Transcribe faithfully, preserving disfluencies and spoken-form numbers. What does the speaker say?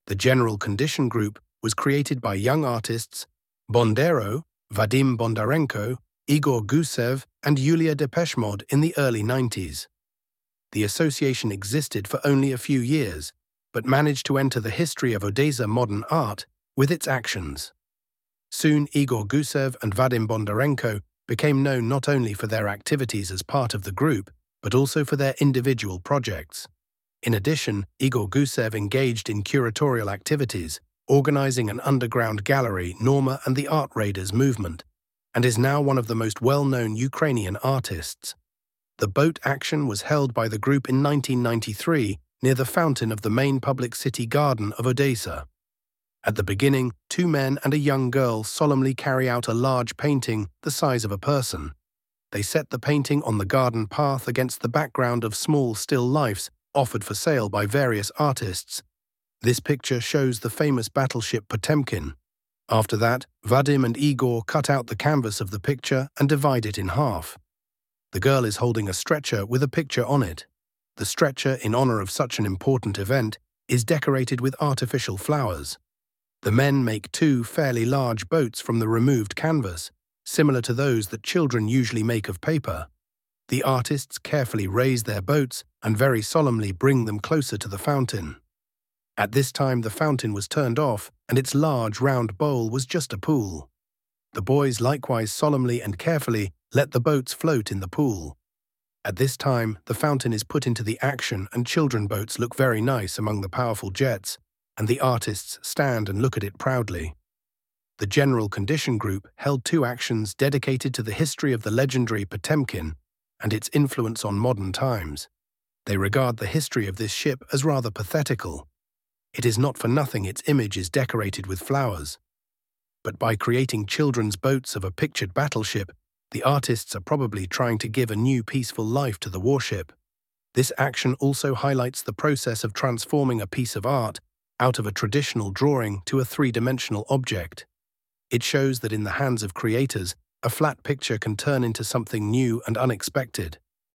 The General Condition Group was created by young artists Bondero, Vadim Bondarenko, Igor Gusev, and Yulia Depeshmod in the early nineties. The association existed for only a few years, but managed to enter the history of Odessa modern art with its actions. Soon, Igor Gusev and Vadim Bondarenko became known not only for their activities as part of the group, but also for their individual projects. In addition, Igor Gusev engaged in curatorial activities, organizing an underground gallery, Norma and the Art Raiders movement, and is now one of the most well-known Ukrainian artists. The boat action was held by the group in nineteen ninety-three near the fountain of the main public city garden of Odessa. At the beginning, two men and a young girl solemnly carry out a large painting the size of a person. They set the painting on the garden path against the background of small still lifes offered for sale by various artists. This picture shows the famous battleship Potemkin. After that, Vadim and Igor cut out the canvas of the picture and divide it in half. The girl is holding a stretcher with a picture on it. The stretcher, in honor of such an important event, is decorated with artificial flowers. The men make two fairly large boats from the removed canvas, similar to those that children usually make of paper. The artists carefully raise their boats and very solemnly bring them closer to the fountain. At this time, the fountain was turned off, and its large round bowl was just a pool. The boys likewise solemnly and carefully let the boats float in the pool. At this time, the fountain is put into the action, and children boats look very nice among the powerful jets, and the artists stand and look at it proudly. The General Condition Group held two actions dedicated to the history of the legendary Potemkin and its influence on modern times. They regard the history of this ship as rather pathetical. It is not for nothing its image is decorated with flowers. But by creating children's boats of a pictured battleship, the artists are probably trying to give a new peaceful life to the warship. This action also highlights the process of transforming a piece of art out of a traditional drawing to a three-dimensional object. It shows that in the hands of creators, a flat picture can turn into something new and unexpected.